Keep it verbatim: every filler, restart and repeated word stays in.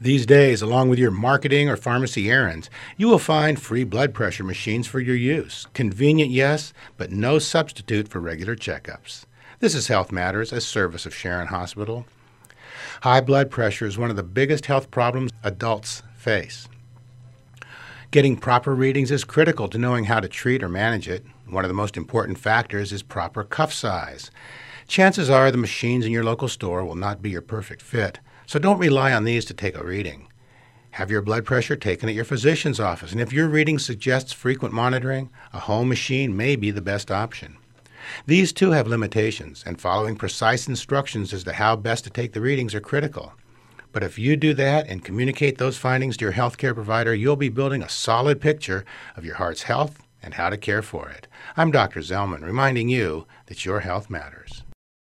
These days, along with your marketing or pharmacy errands, you will find free blood pressure machines for your use. Convenient, yes, but no substitute for regular checkups. This is Health Matters, a service of Sharon Hospital. High blood pressure is one of the biggest health problems adults face. Getting proper readings is critical to knowing how to treat or manage it. One of the most important factors is proper cuff size. Chances are the machines in your local store will not be your perfect fit, so don't rely on these to take a reading. Have your blood pressure taken at your physician's office, and if your reading suggests frequent monitoring, a home machine may be the best option. These too have limitations, and following precise instructions as to how best to take the readings are critical. But if you do that and communicate those findings to your healthcare provider, you'll be building a solid picture of your heart's health and how to care for it. I'm Doctor Zellman, reminding you that your health matters.